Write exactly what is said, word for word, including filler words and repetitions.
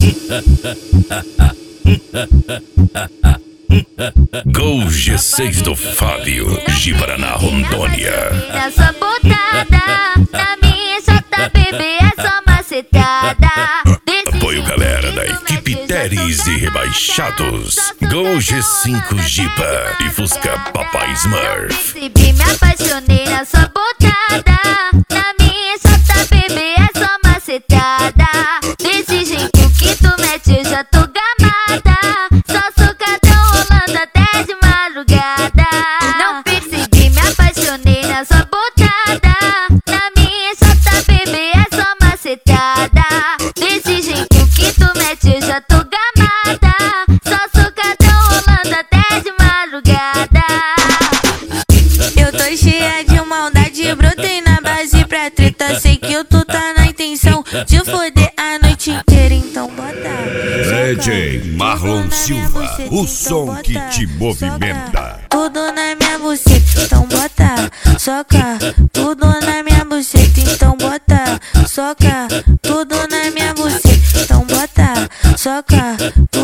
Gol G seis do Fábio, de Paraná, Rondônia. Nessa botada, na minha chata, bebê, é só macetada. Apoio galera da equipe Teres e Rebaixados. Gol G cinco Jeepa e Fusca Papai Smurf. Percebi, me apaixonei na sua botada. Na minha chata, bebê, é só macetada. Desse jeito que tu mete, eu já tô gamada. Só socadão rolando até de madrugada. Não percebi, me apaixonei na sua botada. Na minha chata, bebê, é só macetada. Desse jeito que tu mete, eu já tô gamada. Só socadão rolando até de madrugada. Eu tô cheia de maldade, brotei na base pra treta. Sei que tu tá na intenção de foder a noite inteira, então bota. D J Marlon Silva, o som que te movimenta. Tudo na minha buceta, então bota. Soca, tudo na minha buceta, então bota. Soca, tudo na minha buceta, então bota. Soca, tudo